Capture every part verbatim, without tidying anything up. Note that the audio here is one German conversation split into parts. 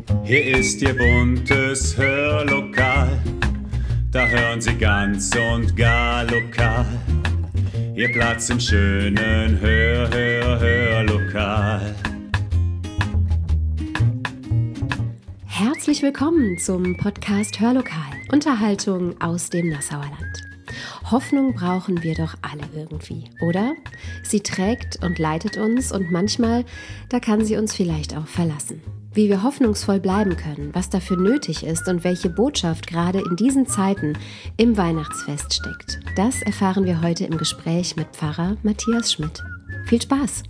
Hier ist Ihr buntes Hörlokal, da hören Sie ganz und gar lokal. Ihr Platz im schönen Hör, Hör, Hörlokal. Herzlich willkommen zum Podcast Hörlokal, Unterhaltung aus dem Nassauer Land. Hoffnung brauchen wir doch alle irgendwie, oder? Sie trägt und leitet uns und manchmal, da kann sie uns vielleicht auch verlassen. Wie wir hoffnungsvoll bleiben können, was dafür nötig ist und welche Botschaft gerade in diesen Zeiten im Weihnachtsfest steckt, das erfahren wir heute im Gespräch mit Pfarrer Matthias Schmidt. Viel Spaß!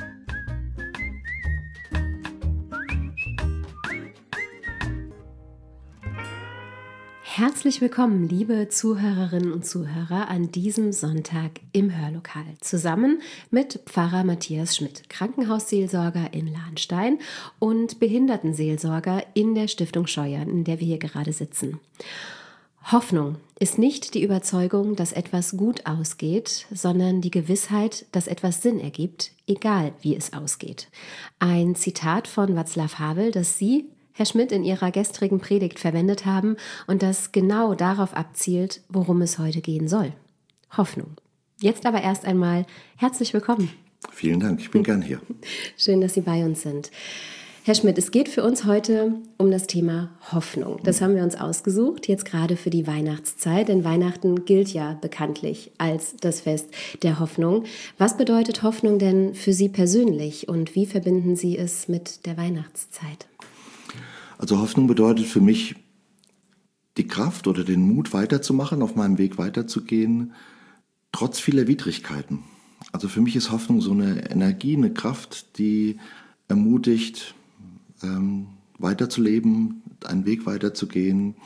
Herzlich willkommen, liebe Zuhörerinnen und Zuhörer, an diesem Sonntag im Hörlokal. Zusammen mit Pfarrer Matthias Schmidt, Krankenhausseelsorger in Lahnstein und Behindertenseelsorger in der Stiftung Scheuern, in der wir hier gerade sitzen. Hoffnung ist nicht die Überzeugung, dass etwas gut ausgeht, sondern die Gewissheit, dass etwas Sinn ergibt, egal wie es ausgeht. Ein Zitat von Václav Havel, das Sie, Herr Schmidt, in Ihrer gestrigen Predigt verwendet haben und das genau darauf abzielt, worum es heute gehen soll. Hoffnung. Jetzt aber erst einmal herzlich willkommen. Vielen Dank, ich bin gern hier. Schön, dass Sie bei uns sind. Herr Schmidt, es geht für uns heute um das Thema Hoffnung. Das haben wir uns ausgesucht, jetzt gerade für die Weihnachtszeit, denn Weihnachten gilt ja bekanntlich als das Fest der Hoffnung. Was bedeutet Hoffnung denn für Sie persönlich und wie verbinden Sie es mit der Weihnachtszeit? Also Hoffnung bedeutet für mich die Kraft oder den Mut weiterzumachen, auf meinem Weg weiterzugehen, trotz vieler Widrigkeiten. Also für mich ist Hoffnung so eine Energie, eine Kraft, die ermutigt, ähm, weiterzuleben, einen Weg weiterzugehen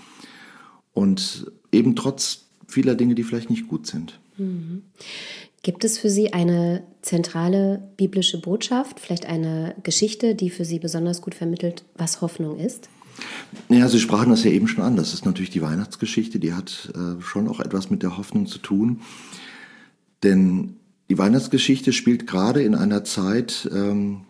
und eben trotz vieler Dinge, die vielleicht nicht gut sind. Mhm. Gibt es für Sie eine zentrale biblische Botschaft, vielleicht eine Geschichte, die für Sie besonders gut vermittelt, was Hoffnung ist? Ja, Sie sprachen das ja eben schon an. Das ist natürlich die Weihnachtsgeschichte, die hat äh, schon auch etwas mit der Hoffnung zu tun. Denn die Weihnachtsgeschichte spielt gerade in einer Zeit ähm,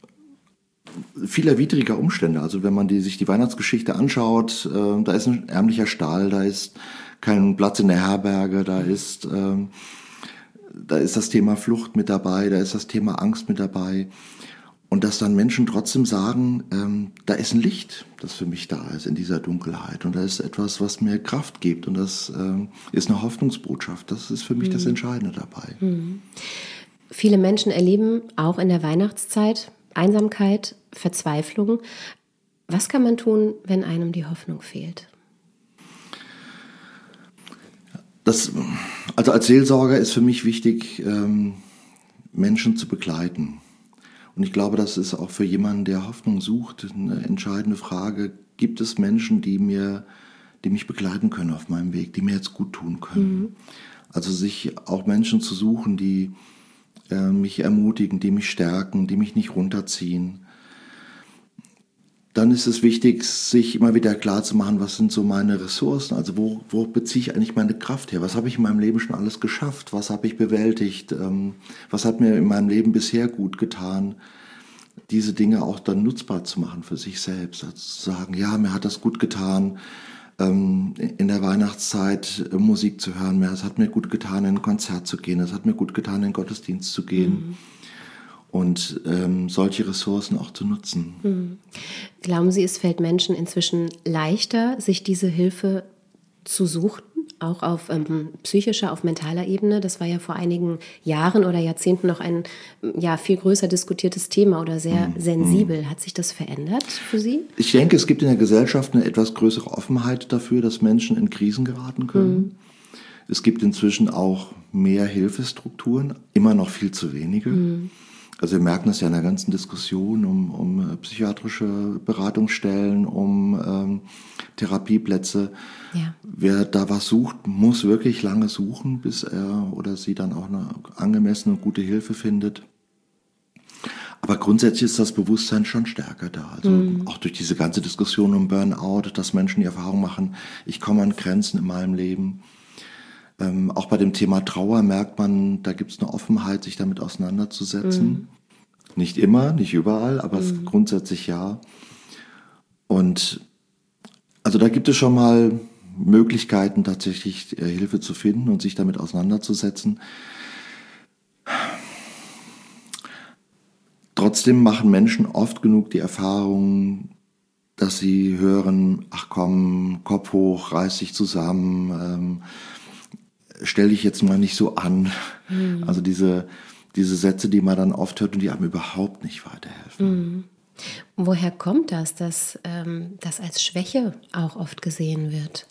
vieler widriger Umstände. Also wenn man die, sich die Weihnachtsgeschichte anschaut, äh, da ist ein ärmlicher Stall, da ist kein Platz in der Herberge, da ist... Äh, Da ist das Thema Flucht mit dabei, da ist das Thema Angst mit dabei. Und dass dann Menschen trotzdem sagen, ähm, da ist ein Licht, das für mich da ist in dieser Dunkelheit. Und da ist etwas, was mir Kraft gibt. Und das ähm, ist eine Hoffnungsbotschaft. Das ist für mich mhm. das Entscheidende dabei. Mhm. Viele Menschen erleben auch in der Weihnachtszeit Einsamkeit, Verzweiflung. Was kann man tun, wenn einem die Hoffnung fehlt? Das, also als Seelsorger ist für mich wichtig, ähm, Menschen zu begleiten. Und ich glaube, das ist auch für jemanden, der Hoffnung sucht, eine entscheidende Frage. Gibt es Menschen, die mir, die mich begleiten können auf meinem Weg, die mir jetzt gut tun können? Mhm. Also sich auch Menschen zu suchen, die äh, mich ermutigen, die mich stärken, die mich nicht runterziehen. Dann ist es wichtig, sich immer wieder klar zu machen, was sind so meine Ressourcen, also wo, wo beziehe ich eigentlich meine Kraft her? Was habe ich in meinem Leben schon alles geschafft? Was habe ich bewältigt? Ähm, was hat mir in meinem Leben bisher gut getan? Diese Dinge auch dann nutzbar zu machen für sich selbst. Also zu sagen, ja, mir hat das gut getan, ähm, in der Weihnachtszeit äh, Musik zu hören. Es hat mir gut getan, in ein Konzert zu gehen. Es hat mir gut getan, in den Gottesdienst zu gehen. Mhm. Und ähm, solche Ressourcen auch zu nutzen. Mhm. Glauben Sie, es fällt Menschen inzwischen leichter, sich diese Hilfe zu suchen, auch auf ähm, psychischer, auf mentaler Ebene? Das war ja vor einigen Jahren oder Jahrzehnten noch ein ja, viel größer diskutiertes Thema oder sehr mhm. sensibel. Hat sich das verändert für Sie? Ich denke, es gibt in der Gesellschaft eine etwas größere Offenheit dafür, dass Menschen in Krisen geraten können. Mhm. Es gibt inzwischen auch mehr Hilfestrukturen, immer noch viel zu wenige. Mhm. Also wir merken das ja in der ganzen Diskussion um, um psychiatrische Beratungsstellen, um ähm, Therapieplätze. Ja. Wer da was sucht, muss wirklich lange suchen, bis er oder sie dann auch eine angemessene und gute Hilfe findet. Aber grundsätzlich ist das Bewusstsein schon stärker da. Also mhm. auch durch diese ganze Diskussion um Burnout, dass Menschen die Erfahrung machen, ich komme an Grenzen in meinem Leben. Ähm, auch bei dem Thema Trauer merkt man, da gibt es eine Offenheit, sich damit auseinanderzusetzen. Mhm. Nicht immer, nicht überall, aber mhm. grundsätzlich ja. Und also da gibt es schon mal Möglichkeiten, tatsächlich äh, Hilfe zu finden und sich damit auseinanderzusetzen. Trotzdem machen Menschen oft genug die Erfahrung, dass sie hören, ach komm, Kopf hoch, reiß dich zusammen, ähm, stell dich jetzt mal nicht so an. Mhm. Also diese, diese Sätze, die man dann oft hört und die einem überhaupt nicht weiterhelfen. Mhm. Woher kommt das, dass ähm, das als Schwäche auch oft gesehen wird?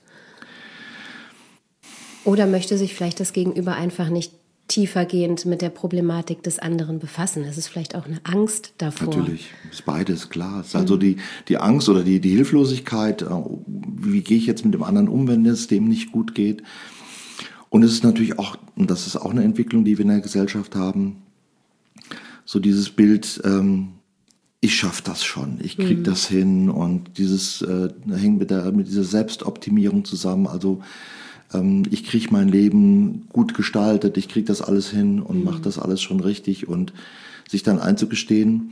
Oder möchte sich vielleicht das Gegenüber einfach nicht tiefergehend mit der Problematik des anderen befassen? Es ist vielleicht auch eine Angst davor. Natürlich, ist beides, klar. Es ist also die, die Angst oder die, die Hilflosigkeit, wie gehe ich jetzt mit dem anderen um, wenn es dem nicht gut geht. Und es ist natürlich auch, und das ist auch eine Entwicklung, die wir in der Gesellschaft haben, so dieses Bild, ähm, ich schaffe das schon, ich kriege mhm. das hin, und dieses äh, hängt mit, der, mit dieser Selbstoptimierung zusammen, also ähm, ich kriege mein Leben gut gestaltet, ich kriege das alles hin und mhm. mache das alles schon richtig, und sich dann einzugestehen,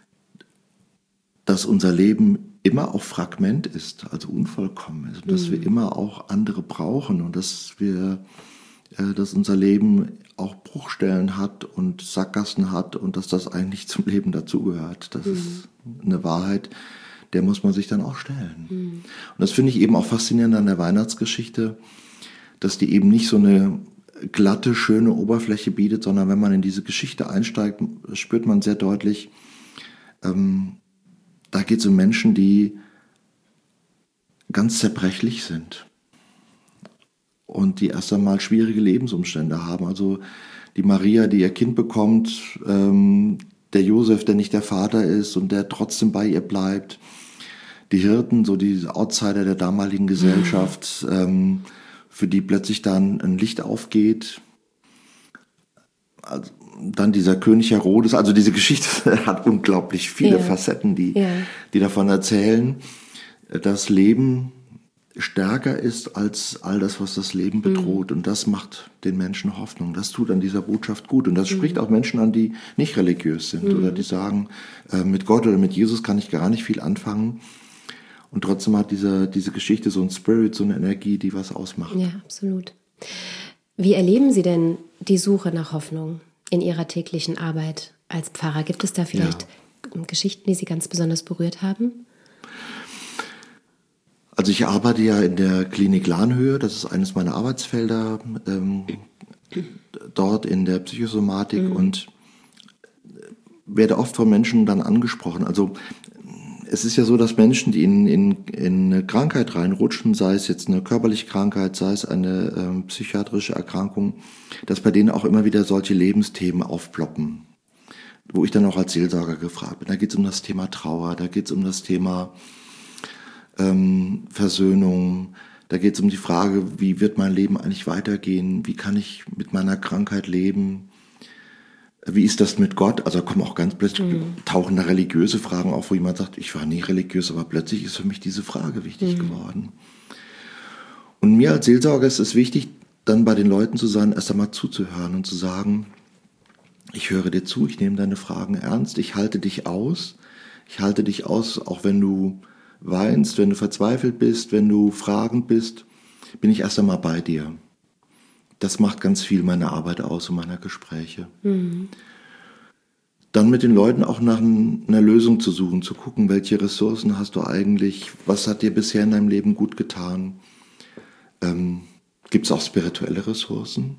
dass unser Leben immer auch Fragment ist, also unvollkommen ist, und dass mhm. wir immer auch andere brauchen, und dass wir, äh, dass unser Leben auch Bruchstellen hat und Sackgassen hat, und dass das eigentlich zum Leben dazugehört. Das mhm. ist eine Wahrheit, der muss man sich dann auch stellen. Mhm. Und das finde ich eben auch faszinierend an der Weihnachtsgeschichte, dass die eben nicht so eine glatte, schöne Oberfläche bietet, sondern wenn man in diese Geschichte einsteigt, spürt man sehr deutlich, ähm, da geht es um Menschen, die ganz zerbrechlich sind und die erst einmal schwierige Lebensumstände haben. Also die Maria, die ihr Kind bekommt, ähm, der Josef, der nicht der Vater ist und der trotzdem bei ihr bleibt, die Hirten, so die Outsider der damaligen Gesellschaft, mhm. ähm, für die plötzlich dann ein Licht aufgeht. Also dann dieser König Herodes, also diese Geschichte hat unglaublich viele ja. Facetten, die, ja. die davon erzählen, dass Leben stärker ist als all das, was das Leben bedroht. Mhm. Und das macht den Menschen Hoffnung. Das tut an dieser Botschaft gut. Und das mhm. spricht auch Menschen an, die nicht religiös sind mhm. oder die sagen, äh, mit Gott oder mit Jesus kann ich gar nicht viel anfangen. Und trotzdem hat diese, diese Geschichte so ein Spirit, so eine Energie, die was ausmacht. Ja, absolut. Wie erleben Sie denn die Suche nach Hoffnung in Ihrer täglichen Arbeit als Pfarrer? Gibt es da vielleicht ja. Geschichten, die Sie ganz besonders berührt haben? Also ich arbeite ja in der Klinik Lahnhöhe, das ist eines meiner Arbeitsfelder, ähm, dort in der Psychosomatik mhm. und werde oft von Menschen dann angesprochen. Also es ist ja so, dass Menschen, die in, in, in eine Krankheit reinrutschen, sei es jetzt eine körperliche Krankheit, sei es eine ähm, psychiatrische Erkrankung, dass bei denen auch immer wieder solche Lebensthemen aufploppen, wo ich dann auch als Seelsorger gefragt bin. Da geht es um das Thema Trauer, da geht es um das Thema ähm, Versöhnung, da geht es um die Frage, wie wird mein Leben eigentlich weitergehen, wie kann ich mit meiner Krankheit leben, wie ist das mit Gott? Also da kommen auch ganz plötzlich, mhm. tauchen da religiöse Fragen auf, wo jemand sagt, ich war nie religiös, aber plötzlich ist für mich diese Frage wichtig mhm. geworden. Und mir als Seelsorger ist es wichtig, dann bei den Leuten zu sein, erst einmal zuzuhören und zu sagen, ich höre dir zu, ich nehme deine Fragen ernst, ich halte dich aus, ich halte dich aus, auch wenn du weinst, wenn du verzweifelt bist, wenn du fragend bist, bin ich erst einmal bei dir. Das macht ganz viel meiner Arbeit aus und meiner Gespräche. Mhm. Dann mit den Leuten auch nach einer Lösung zu suchen, zu gucken, welche Ressourcen hast du eigentlich, was hat dir bisher in deinem Leben gut getan. Ähm, gibt es auch spirituelle Ressourcen?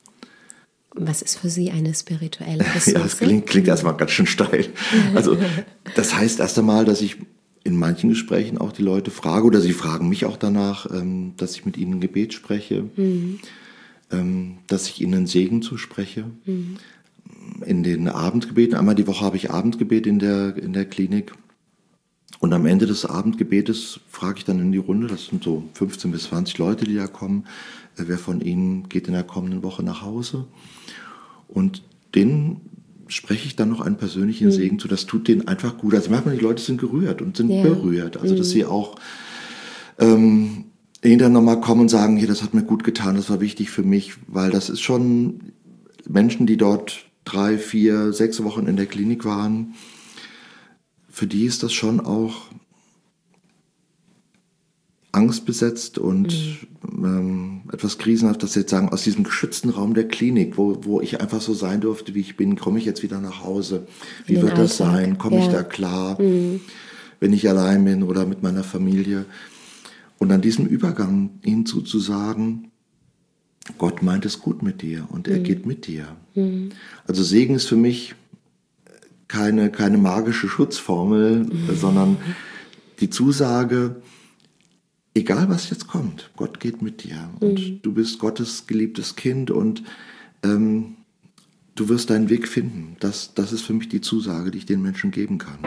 Was ist für Sie eine spirituelle Ressource? Ja, das klingt, klingt erstmal ganz schön steil. Also das heißt erst einmal, dass ich in manchen Gesprächen auch die Leute frage, oder sie fragen mich auch danach, ähm, dass ich mit ihnen ein Gebet spreche. Mhm. Dass ich ihnen einen Segen zuspreche. Mhm. In den Abendgebeten, einmal die Woche habe ich Abendgebet in der, in der Klinik. Und am Ende des Abendgebetes frage ich dann in die Runde, das sind so fünfzehn bis zwanzig Leute, die da kommen, wer von ihnen geht in der kommenden Woche nach Hause. Und denen spreche ich dann noch einen persönlichen mhm. Segen zu. Das tut denen einfach gut. Also merkt man, die Leute sind gerührt und sind ja. berührt. Also dass mhm. sie auch ähm, hinterher nochmal kommen und sagen, hier, das hat mir gut getan, das war wichtig für mich, weil das ist schon Menschen, die dort drei, vier, sechs Wochen in der Klinik waren, für die ist das schon auch angstbesetzt und mhm. ähm, etwas krisenhaft, dass Sie jetzt sagen, aus diesem geschützten Raum der Klinik, wo, wo ich einfach so sein durfte, wie ich bin, komme ich jetzt wieder nach Hause? Wie wird Alltag. das sein? Komme ja. ich da klar, mhm. wenn ich allein bin oder mit meiner Familie? Und an diesem Übergang Ihnen zuzusagen, Gott meint es gut mit dir und er mhm. geht mit dir. Mhm. Also Segen ist für mich keine, keine magische Schutzformel, mhm. sondern die Zusage, egal was jetzt kommt, Gott geht mit dir und mhm. du bist Gottes geliebtes Kind und ähm, du wirst deinen Weg finden. Das, das ist für mich die Zusage, die ich den Menschen geben kann.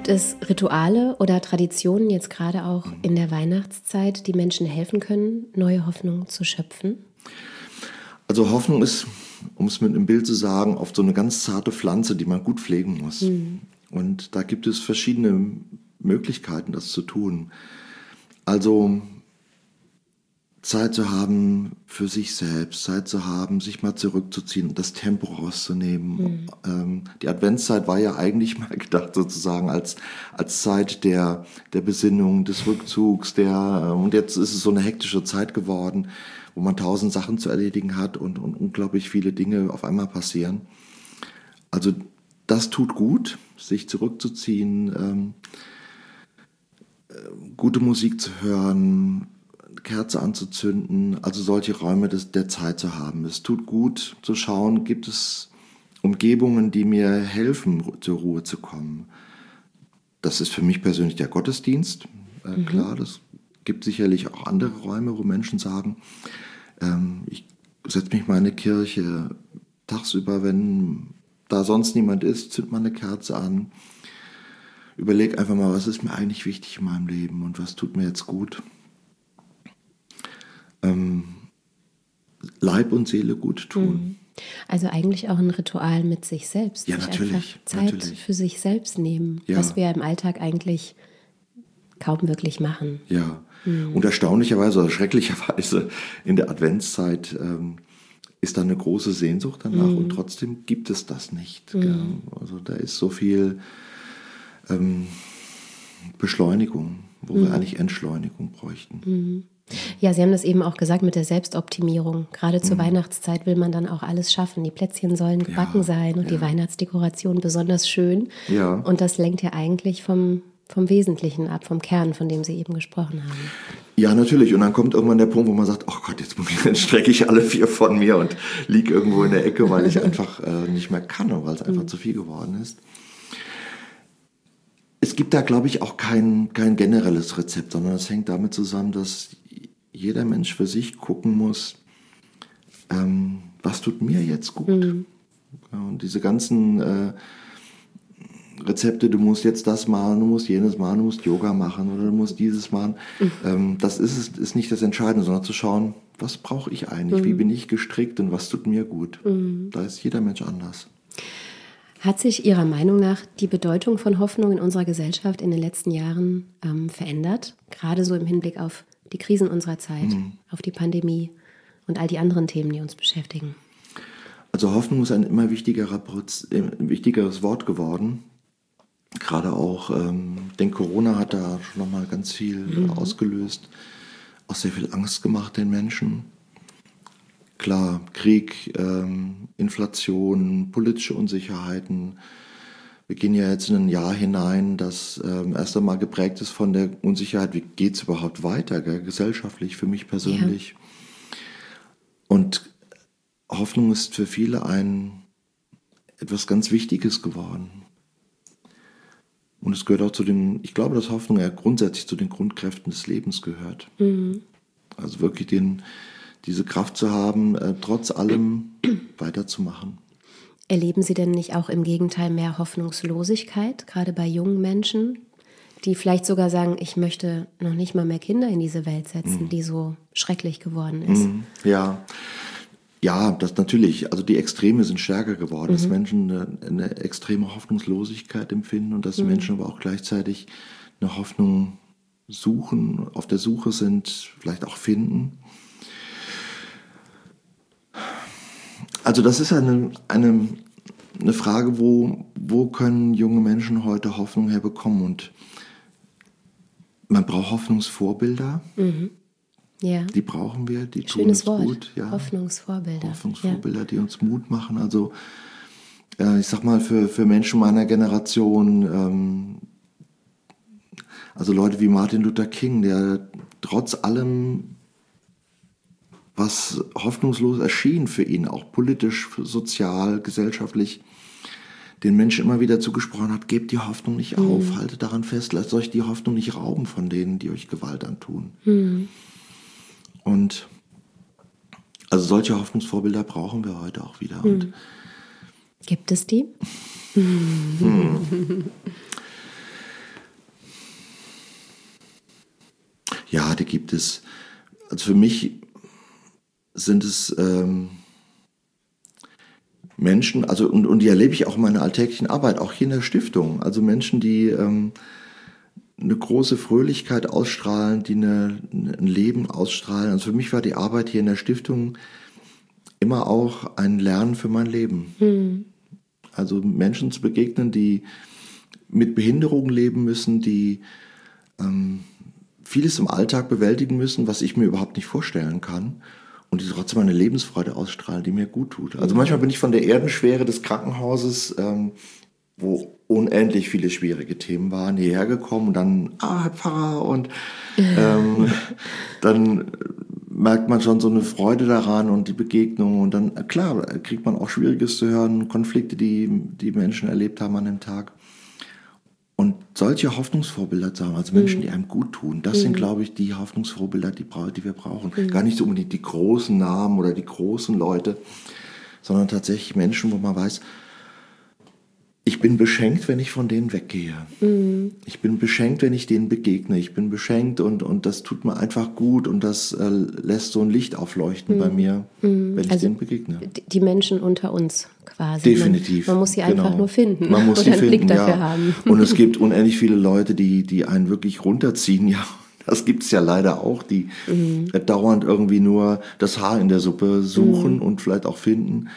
Gibt es Rituale oder Traditionen, jetzt gerade auch in der Weihnachtszeit, die Menschen helfen können, neue Hoffnung zu schöpfen? Also Hoffnung ist, um es mit einem Bild zu sagen, oft so eine ganz zarte Pflanze, die man gut pflegen muss. Mhm. Und da gibt es verschiedene Möglichkeiten, das zu tun. Also Zeit zu haben für sich selbst, Zeit zu haben, sich mal zurückzuziehen, das Tempo rauszunehmen. Mhm. Ähm, die Adventszeit war ja eigentlich mal gedacht sozusagen als, als Zeit der, der Besinnung, des Rückzugs, der, und jetzt ist es so eine hektische Zeit geworden, wo man tausend Sachen zu erledigen hat und, und unglaublich viele Dinge auf einmal passieren. Also das tut gut, sich zurückzuziehen, ähm, äh, gute Musik zu hören, Kerze anzuzünden, also solche Räume des, der Zeit zu haben. Es tut gut zu schauen, gibt es Umgebungen, die mir helfen, zur Ruhe zu kommen. Das ist für mich persönlich der Gottesdienst, äh, mhm. klar, das gibt sicherlich auch andere Räume, wo Menschen sagen, ähm, ich setze mich mal in eine Kirche, tagsüber, wenn da sonst niemand ist, zünd mal eine Kerze an, überleg einfach mal, was ist mir eigentlich wichtig in meinem Leben und was tut mir jetzt gut. Ähm, Leib und Seele gut tun. Also eigentlich auch ein Ritual mit sich selbst. Ja, sich natürlich. Einfach Zeit natürlich. für sich selbst nehmen, ja. was wir im Alltag eigentlich kaum wirklich machen. Ja, mhm. und erstaunlicherweise oder schrecklicherweise in der Adventszeit ähm, ist da eine große Sehnsucht danach mhm. und trotzdem gibt es das nicht. Mhm. Also da ist so viel ähm, Beschleunigung, wo mhm. wir eigentlich Entschleunigung bräuchten. Mhm. Ja, Sie haben das eben auch gesagt mit der Selbstoptimierung. Gerade zur mhm. Weihnachtszeit will man dann auch alles schaffen. Die Plätzchen sollen gebacken ja, sein und ja. die Weihnachtsdekoration besonders schön. Ja. Und das lenkt ja eigentlich vom, vom Wesentlichen ab, vom Kern, von dem Sie eben gesprochen haben. Ja, natürlich. Und dann kommt irgendwann der Punkt, wo man sagt, oh Gott, jetzt, jetzt strecke ich alle vier von mir und liege irgendwo in der Ecke, weil ich einfach äh, nicht mehr kann und weil es einfach mhm. zu viel geworden ist. Es gibt da, glaube ich, auch kein, kein generelles Rezept, sondern es hängt damit zusammen, dass jeder Mensch für sich gucken muss, ähm, was tut mir jetzt gut? Mhm. Ja, und diese ganzen äh, Rezepte, du musst jetzt das machen, du musst jenes machen, du musst Yoga machen oder du musst dieses machen, mhm. ähm, das ist, ist nicht das Entscheidende, sondern zu schauen, was brauche ich eigentlich, mhm. wie bin ich gestrickt und was tut mir gut? Mhm. Da ist jeder Mensch anders. Hat sich Ihrer Meinung nach die Bedeutung von Hoffnung in unserer Gesellschaft in den letzten Jahren ähm, verändert? Gerade so im Hinblick auf die Krisen unserer Zeit, mhm. auf die Pandemie und all die anderen Themen, die uns beschäftigen. Also Hoffnung ist ein immer wichtigerer, ein wichtigeres Wort geworden. Gerade auch, ähm, denn Corona hat da schon nochmal ganz viel mhm. ausgelöst, auch sehr viel Angst gemacht den Menschen. Klar, Krieg, ähm, Inflation, politische Unsicherheiten. Wir gehen ja jetzt in ein Jahr hinein, das ähm, erst einmal geprägt ist von der Unsicherheit, wie geht es überhaupt weiter, gell? Gesellschaftlich, für mich persönlich. Ja. Und Hoffnung ist für viele ein etwas ganz Wichtiges geworden. Und es gehört auch zu den, ich glaube, dass Hoffnung ja grundsätzlich zu den Grundkräften des Lebens gehört. Mhm. Also wirklich den, diese Kraft zu haben, äh, trotz allem weiterzumachen. Erleben Sie denn nicht auch im Gegenteil mehr Hoffnungslosigkeit, gerade bei jungen Menschen, die vielleicht sogar sagen, ich möchte noch nicht mal mehr Kinder in diese Welt setzen, mm. die so schrecklich geworden ist? Mm, ja, ja, das natürlich. Also die Extreme sind stärker geworden, mhm. dass Menschen eine, eine extreme Hoffnungslosigkeit empfinden und dass mhm. Menschen aber auch gleichzeitig eine Hoffnung suchen, auf der Suche sind, vielleicht auch finden. Also das ist eine, eine, eine Frage, wo, wo können junge Menschen heute Hoffnung herbekommen? Und man braucht Hoffnungsvorbilder. Mhm. Ja. Die brauchen wir, die tun uns Wort. gut. Ja. Hoffnungsvorbilder. Hoffnungsvorbilder, ja. die uns Mut machen. Also äh, ich sag mal, für, für Menschen meiner Generation, ähm, also Leute wie Martin Luther King, der trotz allem, was hoffnungslos erschien für ihn, auch politisch, sozial, gesellschaftlich, den Menschen immer wieder zugesprochen hat, gebt die Hoffnung nicht mhm. auf, haltet daran fest, lasst euch die Hoffnung nicht rauben von denen, die euch Gewalt antun. Mhm. Und also solche Hoffnungsvorbilder brauchen wir heute auch wieder. Mhm. Und gibt es die? Hm. Ja, die gibt es. Also für mich sind es ähm, Menschen, also und, und die erlebe ich auch in meiner alltäglichen Arbeit, auch hier in der Stiftung. Also Menschen, die ähm, eine große Fröhlichkeit ausstrahlen, die eine, ein Leben ausstrahlen. Also für mich war die Arbeit hier in der Stiftung immer auch ein Lernen für mein Leben. Mhm. Also Menschen zu begegnen, die mit Behinderungen leben müssen, die ähm, vieles im Alltag bewältigen müssen, was ich mir überhaupt nicht vorstellen kann. Und die trotzdem eine Lebensfreude ausstrahlen, die mir gut tut. Also mhm. manchmal bin ich von der Erdenschwere des Krankenhauses, ähm, wo unendlich viele schwierige Themen waren, hierher gekommen und dann, ah, Herr Pfarrer, und ähm, dann merkt man schon so eine Freude daran und die Begegnung und dann, klar, kriegt man auch Schwieriges zu hören, Konflikte, die die Menschen erlebt haben an dem Tag. Und solche Hoffnungsvorbilder zu haben, also Menschen, die einem gut tun, das mhm. sind, glaube ich, die Hoffnungsvorbilder, die, die wir brauchen. Mhm. Gar nicht so unbedingt die großen Namen oder die großen Leute, sondern tatsächlich Menschen, wo man weiß, ich bin beschenkt, wenn ich von denen weggehe. Mhm. Ich bin beschenkt, wenn ich denen begegne. Ich bin beschenkt und, und das tut mir einfach gut und das äh, lässt so ein Licht aufleuchten mhm. bei mir, wenn ich also denen begegne. Die Menschen unter uns quasi. Definitiv. Man, man muss sie genau. einfach nur finden. Man muss oder sie einen finden, Blick dafür ja. haben. Und es gibt unendlich viele Leute, die, die einen wirklich runterziehen. Ja, das gibt es ja leider auch, die mhm. dauernd irgendwie nur das Haar in der Suppe suchen mhm. und vielleicht auch finden.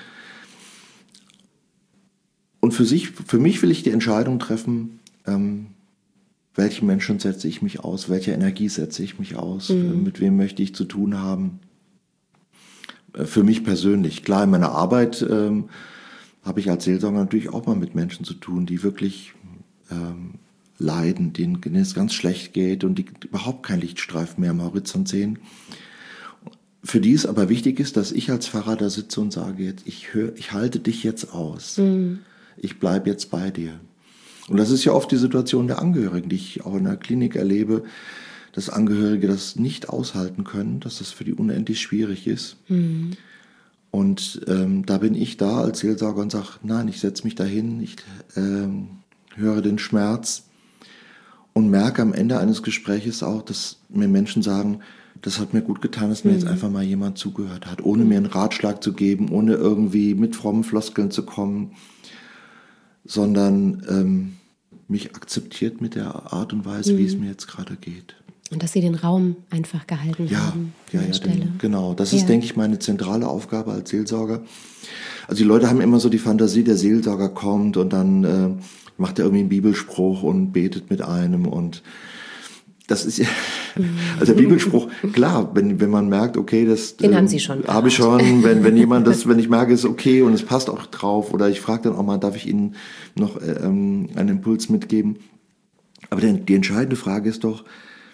Und für sich, für mich will ich die Entscheidung treffen, ähm, welchen Menschen setze ich mich aus, welcher Energie setze ich mich aus, mhm. mit wem möchte ich zu tun haben. Äh, für mich persönlich. Klar, in meiner Arbeit ähm, habe ich als Seelsorger natürlich auch mal mit Menschen zu tun, die wirklich ähm, leiden, denen es ganz schlecht geht und die überhaupt kein Lichtstreifen mehr am Horizont sehen. Für die es aber wichtig ist, dass ich als Pfarrer da sitze und sage, jetzt, ich, hör, ich halte dich jetzt aus. Mhm. Ich bleibe jetzt bei dir. Und das ist ja oft die Situation der Angehörigen, die ich auch in der Klinik erlebe, dass Angehörige das nicht aushalten können, dass das für die unendlich schwierig ist. Mhm. Und ähm, da bin ich da als Seelsorger und sage, nein, ich setze mich dahin, ich ähm, höre den Schmerz und merke am Ende eines Gespräches auch, dass mir Menschen sagen, das hat mir gut getan, dass mir mhm. jetzt einfach mal jemand zugehört hat, ohne mir einen Ratschlag zu geben, ohne irgendwie mit frommen Floskeln zu kommen, sondern ähm, mich akzeptiert mit der Art und Weise, mhm. wie es mir jetzt gerade geht. Und dass Sie den Raum einfach gehalten ja, haben. Ja, ja, den, genau. Das ja. ist, denke ich, meine zentrale Aufgabe als Seelsorger. Also die Leute haben immer so die Fantasie, der Seelsorger kommt und dann äh, macht er irgendwie einen Bibelspruch und betet mit einem und das ist ja, also der Bibelspruch, klar, wenn, wenn man merkt, okay, das den äh, haben Sie schon. Habe ich schon, wenn, wenn jemand das, wenn ich merke, ist okay und es passt auch drauf oder ich frage dann auch mal, darf ich Ihnen noch ähm, einen Impuls mitgeben? Aber die, die entscheidende Frage ist doch,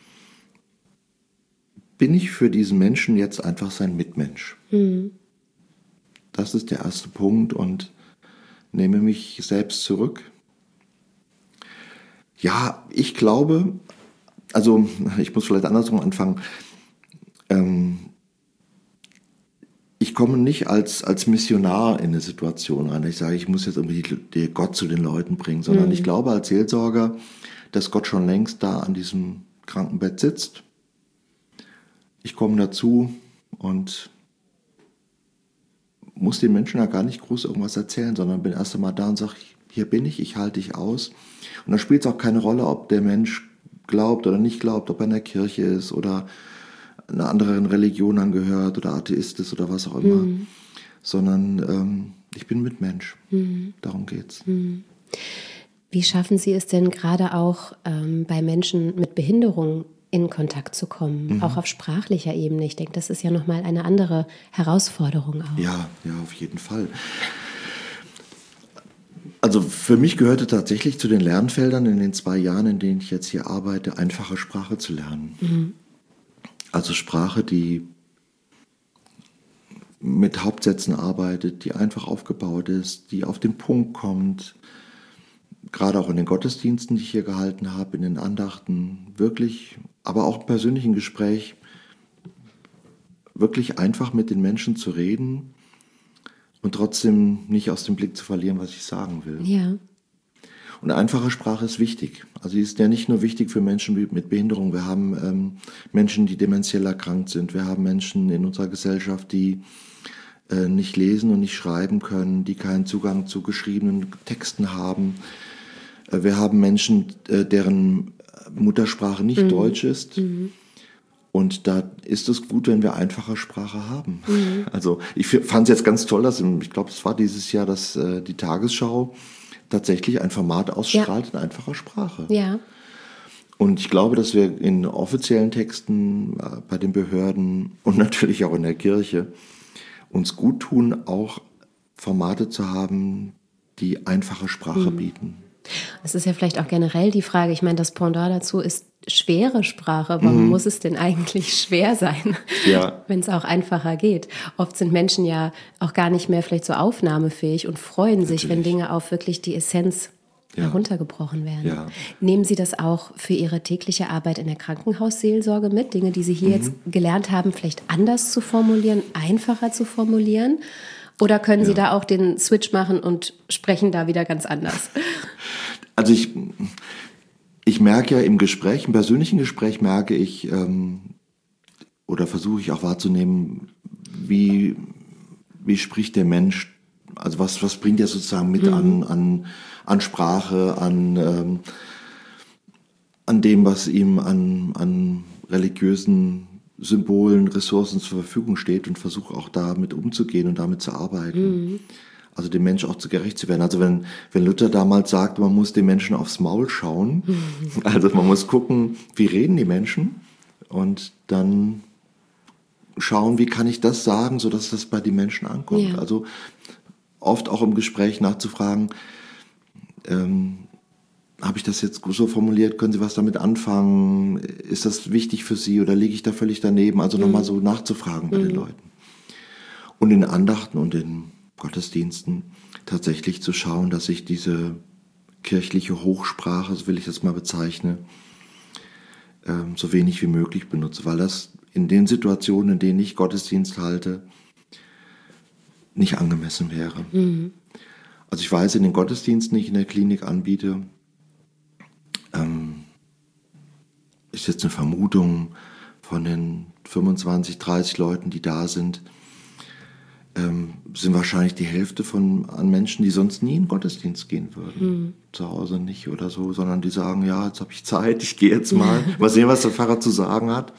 bin ich für diesen Menschen jetzt einfach sein Mitmensch? Mhm. Das ist der erste Punkt und nehme mich selbst zurück. Ja, ich glaube, also ich muss vielleicht andersrum anfangen. Ähm, ich komme nicht als, als Missionar in eine Situation rein. Ich sage, ich muss jetzt irgendwie die, die Gott zu den Leuten bringen, sondern mhm. ich glaube als Seelsorger, dass Gott schon längst da an diesem Krankenbett sitzt. Ich komme dazu und muss den Menschen ja gar nicht groß irgendwas erzählen, sondern bin erst einmal da und sage, hier bin ich, ich halte dich aus. Und da spielt es auch keine Rolle, ob der Mensch glaubt oder nicht glaubt, ob er in der Kirche ist oder einer anderen Religion angehört oder Atheist ist oder was auch immer, mhm. sondern ähm, ich bin Mitmensch. Mhm. Darum geht's. Mhm. Wie schaffen Sie es denn gerade auch ähm, bei Menschen mit Behinderung in Kontakt zu kommen, mhm. auch auf sprachlicher Ebene? Ich denke, das ist ja nochmal eine andere Herausforderung auch. Ja, ja, auf jeden Fall. Also für mich gehörte tatsächlich zu den Lernfeldern in den zwei Jahren, in denen ich jetzt hier arbeite, einfache Sprache zu lernen. Mhm. Also Sprache, die mit Hauptsätzen arbeitet, die einfach aufgebaut ist, die auf den Punkt kommt. Gerade auch in den Gottesdiensten, die ich hier gehalten habe, in den Andachten, wirklich, aber auch im persönlichen Gespräch, wirklich einfach mit den Menschen zu reden und trotzdem nicht aus dem Blick zu verlieren, was ich sagen will. Ja. Und einfache Sprache ist wichtig. Also sie ist ja nicht nur wichtig für Menschen mit Behinderung. Wir haben ähm, Menschen, die dementiell erkrankt sind. Wir haben Menschen in unserer Gesellschaft, die äh, nicht lesen und nicht schreiben können, die keinen Zugang zu geschriebenen Texten haben. Äh, wir haben Menschen, äh, deren Muttersprache nicht mhm. Deutsch ist. Mhm. Und da ist es gut, wenn wir einfache Sprache haben. Mhm. Also ich fand es jetzt ganz toll, dass, ich glaube, es war dieses Jahr, dass äh, die Tagesschau tatsächlich ein Format ausstrahlt ja. in einfacher Sprache. Ja. Und ich glaube, dass wir in offiziellen Texten, äh, bei den Behörden und natürlich auch in der Kirche uns gut tun, auch Formate zu haben, die einfache Sprache mhm. bieten. Das ist ja vielleicht auch generell die Frage, ich meine, das Pendant dazu ist schwere Sprache. Warum mhm. muss es denn eigentlich schwer sein, ja. wenn es auch einfacher geht? Oft sind Menschen ja auch gar nicht mehr vielleicht so aufnahmefähig und freuen sich, Natürlich. wenn Dinge auf wirklich die Essenz ja. heruntergebrochen werden. Ja. Nehmen Sie das auch für Ihre tägliche Arbeit in der Krankenhausseelsorge mit? Dinge, die Sie hier mhm. jetzt gelernt haben, vielleicht anders zu formulieren, einfacher zu formulieren? Oder können Sie ja. da auch den Switch machen und sprechen da wieder ganz anders? Also ich, ich merke ja im Gespräch, im persönlichen Gespräch merke ich ähm, oder versuche ich auch wahrzunehmen, wie, wie spricht der Mensch, also was, was bringt er sozusagen mit mhm. an, an, an Sprache, an, ähm, an dem, was ihm an, an religiösen Symbolen, Ressourcen zur Verfügung steht und versuche auch damit umzugehen und damit zu arbeiten. Mhm. Also dem Menschen auch zu gerecht zu werden. Also wenn, wenn Luther damals sagt, man muss den Menschen aufs Maul schauen, mhm. also man muss gucken, wie reden die Menschen und dann schauen, wie kann ich das sagen, sodass das bei den Menschen ankommt. Ja. Also oft auch im Gespräch nachzufragen, ähm, habe ich das jetzt so formuliert, können Sie was damit anfangen? Ist das wichtig für Sie oder liege ich da völlig daneben? Also mhm. nochmal so nachzufragen bei mhm. den Leuten. Und in Andachten und in Gottesdiensten tatsächlich zu schauen, dass ich diese kirchliche Hochsprache, so will ich das mal bezeichnen, ähm, so wenig wie möglich benutze, weil das in den Situationen, in denen ich Gottesdienst halte, nicht angemessen wäre. Mhm. Also ich weiß, in den Gottesdiensten, die ich in der Klinik anbiete, ähm, ist jetzt eine Vermutung von den fünfundzwanzig, dreißig Leuten, die da sind, ähm, sind wahrscheinlich die Hälfte von an Menschen, die sonst nie in den Gottesdienst gehen würden. Mhm. Zu Hause nicht oder so, sondern die sagen, ja, jetzt habe ich Zeit, ich gehe jetzt mal, mal sehen, was der Pfarrer zu sagen hat.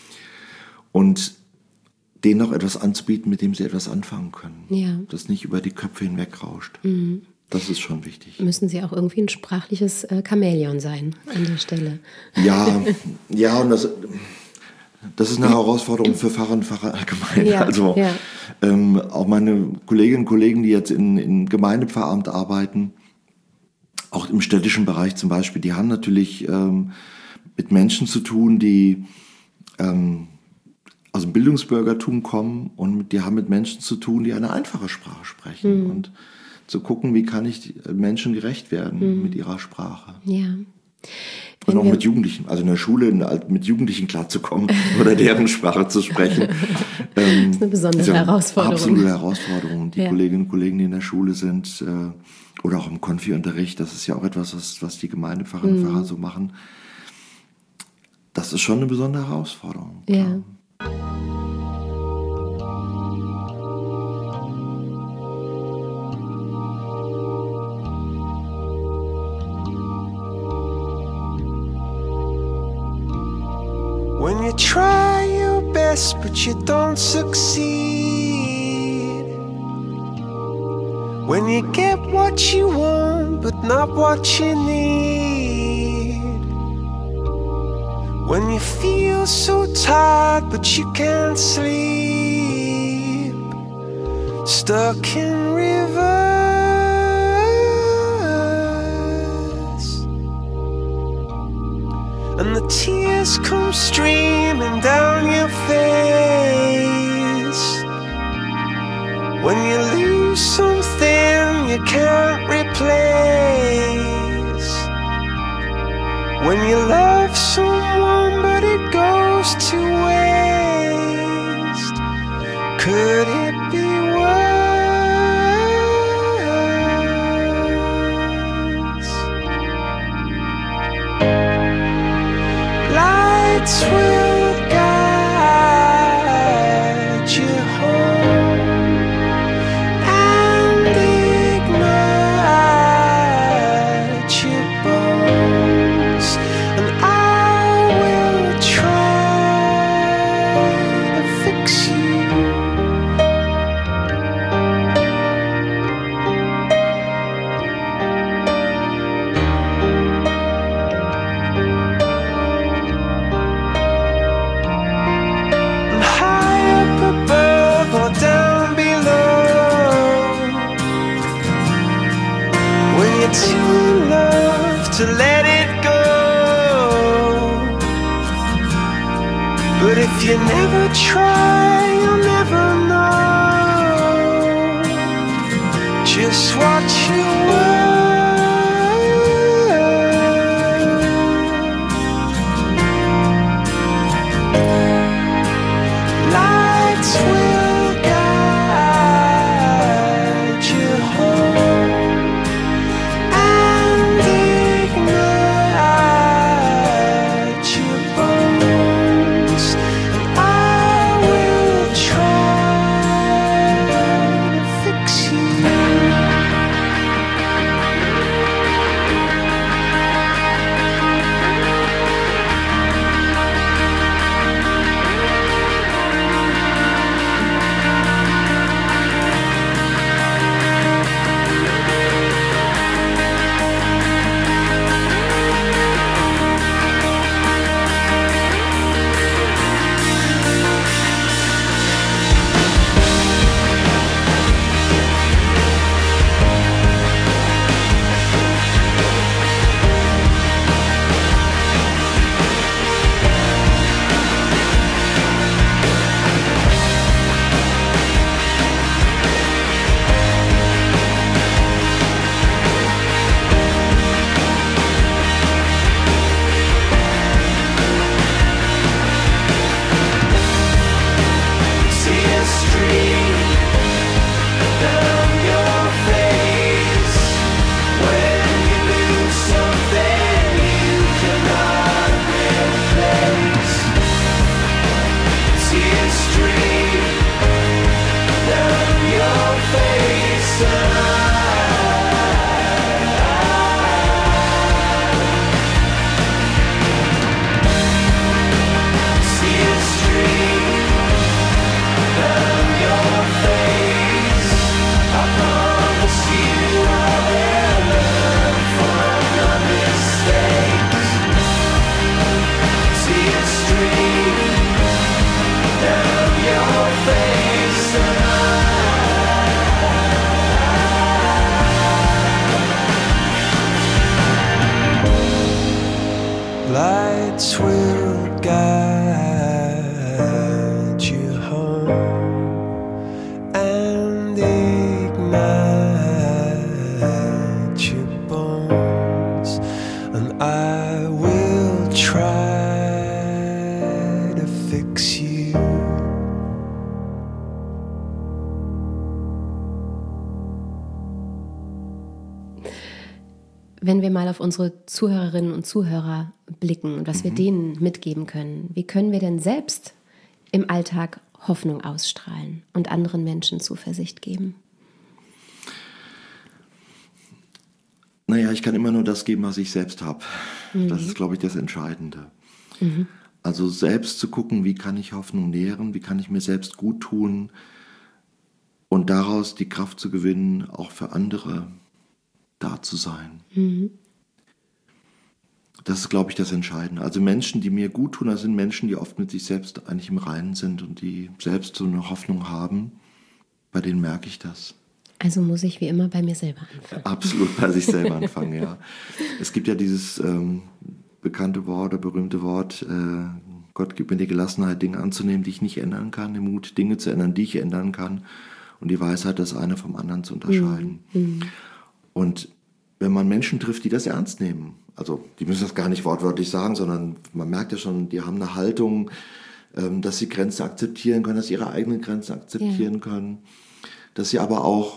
Und denen noch etwas anzubieten, mit dem sie etwas anfangen können. Ja. Das nicht über die Köpfe hinweg rauscht. Mhm. Das ist schon wichtig. Müssen Sie auch irgendwie ein sprachliches äh, Chamäleon sein an der Stelle? Ja, ja, und das, das ist eine Herausforderung für Pfarrer und Pfarrer allgemein. Ja, also ja. ähm, auch meine Kolleginnen und Kollegen, die jetzt in, im Gemeindepfarramt arbeiten, auch im städtischen Bereich zum Beispiel, die haben natürlich ähm, mit Menschen zu tun, die ähm, aus dem Bildungsbürgertum kommen und die haben mit Menschen zu tun, die eine einfache Sprache sprechen. Mhm. Und zu gucken, wie kann ich Menschen gerecht werden mhm. mit ihrer Sprache. Ja. Und auch mit Jugendlichen, also in der Schule mit Jugendlichen klarzukommen oder deren Sprache zu sprechen. Das ist eine besondere ist Herausforderung. Absolute Herausforderung. Die ja. Kolleginnen und Kollegen, die in der Schule sind äh, oder auch im Konfi-Unterricht, das ist ja auch etwas, was, was die Gemeindepfarrer und mhm. Pfarrer so machen. Das ist schon eine besondere Herausforderung. Ja. Klar. When you try your best but you don't succeed, when you get what you want but not what you need, when you feel so tired but you can't sleep, stuck in rivers and the tears come streaming down your face, when you lose something you can't replace, when you love someone but it goes to waste, could it be worse? lights will guide you home and ignite your bones, and I will try to fix you. To love, to let it go. But if you never try, you'll never know just what you were. Lights will guide you home. Lights will guide you home and ignite your bones, and I will try to fix you. Wenn wir mal auf unsere Zuhörerinnen und Zuhörer blicken und was wir denen mitgeben können, wie können wir denn selbst im Alltag Hoffnung ausstrahlen und anderen Menschen Zuversicht geben? Naja, ich kann immer nur das geben, was ich selbst habe. Mhm. Das ist, glaube ich, das Entscheidende. Mhm. Also selbst zu gucken, wie kann ich Hoffnung nähren, wie kann ich mir selbst gut tun und daraus die Kraft zu gewinnen, auch für andere da zu sein. Mhm. Das ist, glaube ich, das Entscheidende. Also Menschen, die mir gut tun, das sind Menschen, die oft mit sich selbst eigentlich im Reinen sind und die selbst so eine Hoffnung haben. Bei denen merke ich das. Also muss ich wie immer bei mir selber anfangen. Absolut bei sich selber anfangen, ja. Es gibt ja dieses ähm, bekannte Wort, oder berühmte Wort, äh, Gott gibt mir die Gelassenheit, Dinge anzunehmen, die ich nicht ändern kann, den Mut, Dinge zu ändern, die ich ändern kann und die Weisheit, das eine vom anderen zu unterscheiden. Mhm. Und wenn man Menschen trifft, die das ernst nehmen, also die müssen das gar nicht wortwörtlich sagen, sondern man merkt ja schon, die haben eine Haltung, ähm, dass sie Grenzen akzeptieren können, dass sie ihre eigenen Grenzen akzeptieren ja. können, dass sie aber auch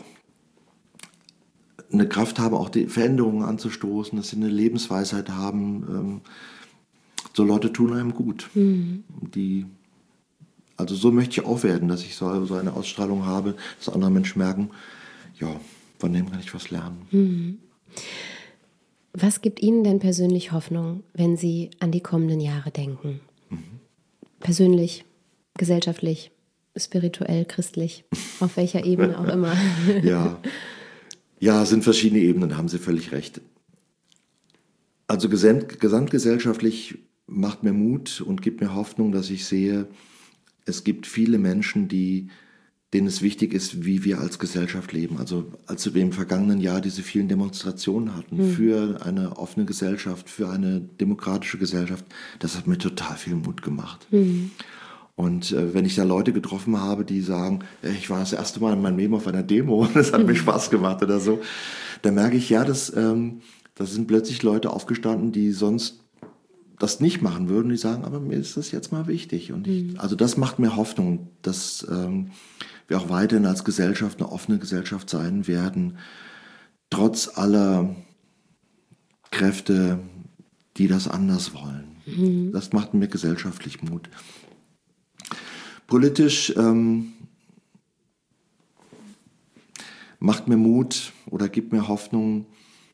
eine Kraft haben, auch die Veränderungen anzustoßen, dass sie eine Lebensweisheit haben, ähm, so Leute tun einem gut. Mhm. Die, also so möchte ich auch werden, dass ich so, so eine Ausstrahlung habe, dass andere Menschen merken, ja, von dem kann ich was lernen. Mhm. Was gibt Ihnen denn persönlich Hoffnung, wenn Sie an die kommenden Jahre denken? Mhm. Persönlich, gesellschaftlich, spirituell, christlich, auf welcher Ebene auch immer. Ja. Ja, es sind verschiedene Ebenen, haben Sie völlig recht. Also gesamt, gesamtgesellschaftlich macht mir Mut und gibt mir Hoffnung, dass ich sehe, es gibt viele Menschen, die, denen es wichtig ist, wie wir als Gesellschaft leben. Also als wir im vergangenen Jahr diese vielen Demonstrationen hatten mhm. für eine offene Gesellschaft, für eine demokratische Gesellschaft, das hat mir total viel Mut gemacht. Mhm. Und äh, wenn ich da Leute getroffen habe, die sagen, ich war das erste Mal in meinem Leben auf einer Demo und es hat mhm. mir Spaß gemacht oder so, dann merke ich, ja, das, ähm, das sind plötzlich Leute aufgestanden, die sonst das nicht machen würden. Die sagen, aber mir ist das jetzt mal wichtig. Und ich, mhm. also das macht mir Hoffnung, dass ähm, wir auch weiterhin als Gesellschaft eine offene Gesellschaft sein werden, trotz aller Kräfte, die das anders wollen. Mhm. Das macht mir gesellschaftlich Mut. Politisch ähm, macht mir Mut oder gibt mir Hoffnung,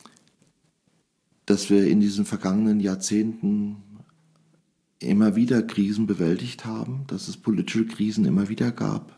dass wir in diesen vergangenen Jahrzehnten immer wieder Krisen bewältigt haben, dass es politische Krisen immer wieder gab.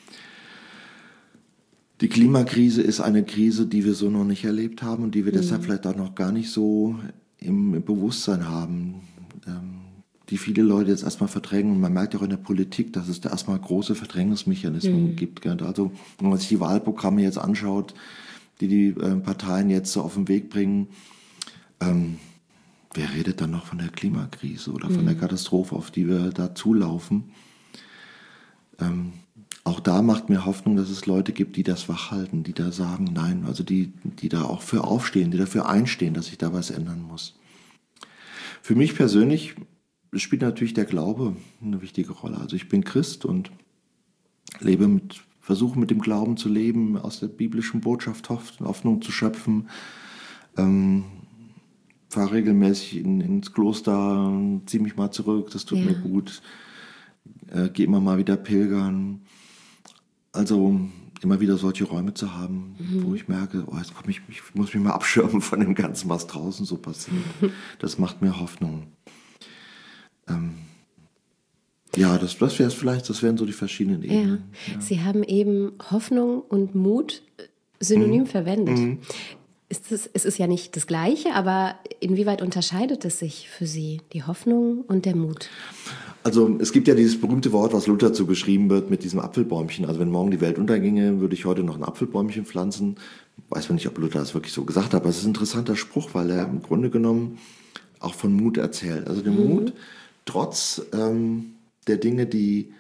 Die Klimakrise ist eine Krise, die wir so noch nicht erlebt haben und die wir mhm. deshalb vielleicht auch noch gar nicht so im Bewusstsein haben. Ähm, die viele Leute jetzt erstmal verdrängen. Und man merkt auch in der Politik, dass es da erstmal große Verdrängungsmechanismen mhm. gibt. Also wenn man sich die Wahlprogramme jetzt anschaut, die die äh, Parteien jetzt so auf den Weg bringen, ähm, wer redet dann noch von der Klimakrise oder von mhm. der Katastrophe, auf die wir da zulaufen? Ähm, auch da macht mir Hoffnung, dass es Leute gibt, die das wachhalten, die da sagen, nein, also die, die da auch für aufstehen, die dafür einstehen, dass sich da was ändern muss. Für mich persönlich spielt natürlich der Glaube eine wichtige Rolle. Also ich bin Christ und lebe mit, versuche mit dem Glauben zu leben, aus der biblischen Botschaft Hoffnung zu schöpfen, ähm, fahre regelmäßig in, ins Kloster, ziehe mich mal zurück, das tut ja. mir gut, äh, gehe immer mal wieder pilgern. Also immer wieder solche Räume zu haben, mhm. wo ich merke, oh, jetzt komm ich, ich muss mich mal abschirmen von dem Ganzen, was draußen so passiert. Das macht mir Hoffnung. Ähm, ja, das, das wäre es vielleicht, das wären so die verschiedenen Ebenen. Ja. Ja. Sie haben eben Hoffnung und Mut synonym mhm. verwendet. Mhm. Ist es, es ist ja nicht das Gleiche, aber inwieweit unterscheidet es sich für Sie, die Hoffnung und der Mut? Also es gibt ja dieses berühmte Wort, was Luther zugeschrieben wird mit diesem Apfelbäumchen. Also wenn morgen die Welt unterginge, würde ich heute noch ein Apfelbäumchen pflanzen. Weiß man nicht, ob Luther das wirklich so gesagt hat, aber es ist ein interessanter Spruch, weil er im Grunde genommen auch von Mut erzählt. Also den mhm. Mut, trotz ähm, der Dinge, die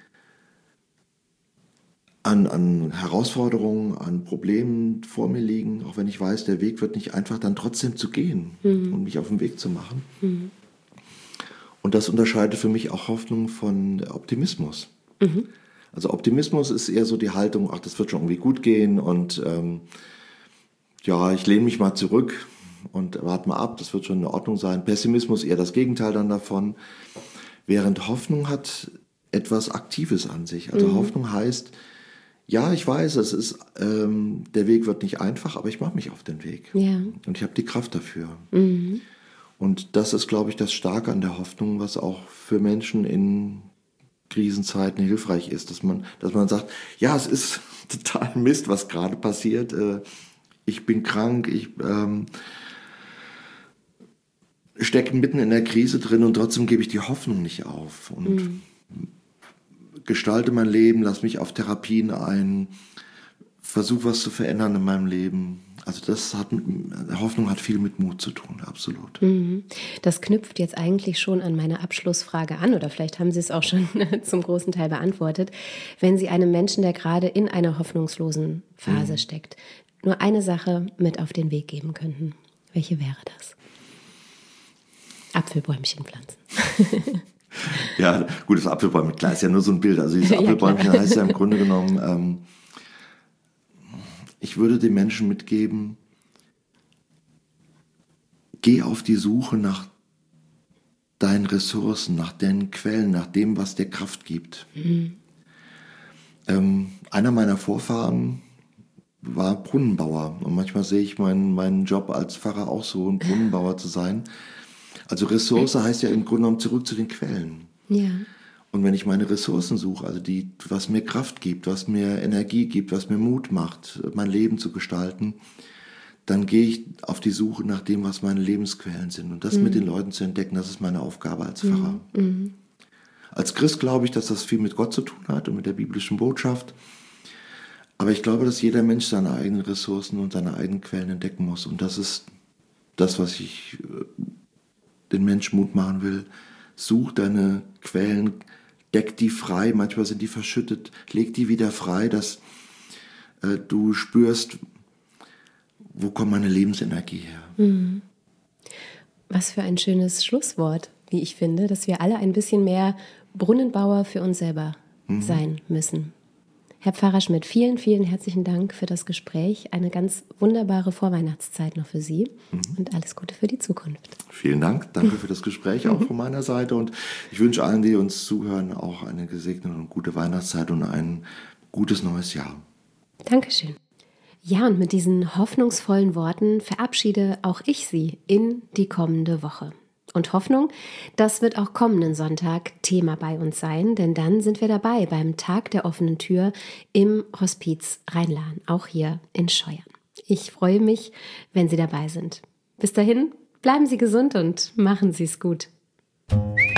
an, an Herausforderungen, an Problemen vor mir liegen, auch wenn ich weiß, der Weg wird nicht einfach, dann trotzdem zu gehen mhm. und mich auf den Weg zu machen. Mhm. Und das unterscheidet für mich auch Hoffnung von Optimismus. Mhm. Also Optimismus ist eher so die Haltung, ach, das wird schon irgendwie gut gehen und ähm, ja, ich lehne mich mal zurück und warte mal ab, das wird schon in Ordnung sein. Pessimismus eher das Gegenteil dann davon. Während Hoffnung hat etwas Aktives an sich. Also mhm. Hoffnung heißt, ja, ich weiß, es ist, ähm, der Weg wird nicht einfach, aber ich mache mich auf den Weg. Ja. Und ich habe die Kraft dafür. Mhm. Und das ist, glaube ich, das Starke an der Hoffnung, was auch für Menschen in Krisenzeiten hilfreich ist, dass man, dass man sagt, ja, es ist total Mist, was gerade passiert. Ich bin krank, ich ähm, stecke mitten in der Krise drin und trotzdem gebe ich die Hoffnung nicht auf und mhm. gestalte mein Leben, lass mich auf Therapien ein, versuche was zu verändern in meinem Leben. Also das hat, Hoffnung hat viel mit Mut zu tun, absolut. Das knüpft jetzt eigentlich schon an meine Abschlussfrage an, oder vielleicht haben Sie es auch schon zum großen Teil beantwortet. Wenn Sie einem Menschen, der gerade in einer hoffnungslosen Phase mhm. steckt, nur eine Sache mit auf den Weg geben könnten, welche wäre das? Apfelbäumchen pflanzen. Ja, gut, das Apfelbäumchen, klar, ist ja nur so ein Bild. Also dieses Apfelbäumchen ja, heißt ja im Grunde genommen, ähm, ich würde den Menschen mitgeben, geh auf die Suche nach deinen Ressourcen, nach deinen Quellen, nach dem, was dir Kraft gibt. Mhm. Ähm, einer meiner Vorfahren war Brunnenbauer. Und manchmal sehe ich meinen, meinen Job als Pfarrer auch so, ein Brunnenbauer zu sein. Also Ressource heißt ja im Grunde genommen zurück zu den Quellen. Ja. Und wenn ich meine Ressourcen suche, also die, was mir Kraft gibt, was mir Energie gibt, was mir Mut macht, mein Leben zu gestalten, dann gehe ich auf die Suche nach dem, was meine Lebensquellen sind. Und das mhm. mit den Leuten zu entdecken, das ist meine Aufgabe als Pfarrer. Mhm. Als Christ glaube ich, dass das viel mit Gott zu tun hat und mit der biblischen Botschaft. Aber ich glaube, dass jeder Mensch seine eigenen Ressourcen und seine eigenen Quellen entdecken muss. Und das ist das, was ich den Menschen Mut machen will. Such deine Quellen, deck die frei. Manchmal sind die verschüttet. Leg die wieder frei, dass äh, du spürst, wo kommt meine Lebensenergie her. Mhm. Was für ein schönes Schlusswort, wie ich finde, dass wir alle ein bisschen mehr Brunnenbauer für uns selber mhm. sein müssen. Herr Pfarrer Schmidt, vielen, vielen herzlichen Dank für das Gespräch. Eine ganz wunderbare Vorweihnachtszeit noch für Sie mhm. und alles Gute für die Zukunft. Vielen Dank. Danke für das Gespräch auch von meiner Seite. Und ich wünsche allen, die uns zuhören, auch eine gesegnete und gute Weihnachtszeit und ein gutes neues Jahr. Dankeschön. Ja, und mit diesen hoffnungsvollen Worten verabschiede auch ich Sie in die kommende Woche. Und Hoffnung, das wird auch kommenden Sonntag Thema bei uns sein, denn dann sind wir dabei beim Tag der offenen Tür im Hospiz Rheinlahn, auch hier in Scheuern. Ich freue mich, wenn Sie dabei sind. Bis dahin, bleiben Sie gesund und machen Sie es gut.